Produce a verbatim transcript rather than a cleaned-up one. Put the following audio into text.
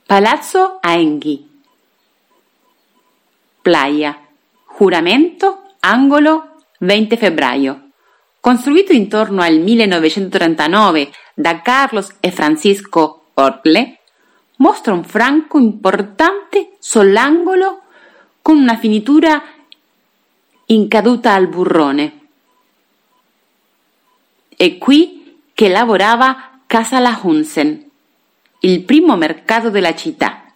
Palazzo Aenghi. Playa, Juramento, angolo venti febbraio. Costruito intorno al millenovecentotrentanove da Carlos e Francisco Ortle, mostra un franco importante sull'angolo con una finitura in caduta al burrone. È qui che lavorava Casa La Hunsen, il primo mercato della città.